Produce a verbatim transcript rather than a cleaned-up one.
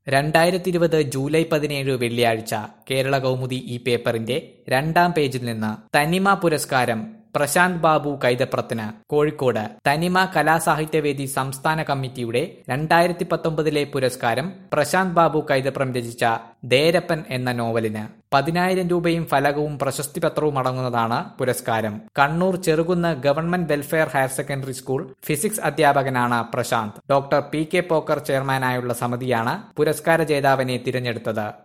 രണ്ടായിരത്തി ഇരുപത് ജൂലൈ പതിനേഴ് വെള്ളിയാഴ്ച കേരള കൗമുദി ഈ പേപ്പറിന്റെ രണ്ടാം പേജിൽ നിന്ന് തനിമ പുരസ്കാരം പ്രശാന്ത് ബാബു കൈതപ്രത്തിന് കോഴിക്കോട് തനിമ കലാസാഹിത്യവേദി സംസ്ഥാന കമ്മിറ്റിയുടെ രണ്ടായിരത്തി പത്തൊമ്പതിലെ പുരസ്കാരം പ്രശാന്ത് ബാബു കൈതപ്രം രചിച്ച ദേരപ്പൻ എന്ന നോവലിന്. പതിനായിരം രൂപയും ഫലകവും പ്രശസ്തിപത്രവും അടങ്ങുന്നതാണ് പുരസ്കാരം. Kannur Cherukunnu government welfare higher secondary school physics അധ്യാപകനാണ് Prashanth. Doctor P K Pokker ചെയർമാനായുള്ള സമിതിയാണ് പുരസ്കാര ജേതാവിനെ തിരഞ്ഞെടുത്തത്.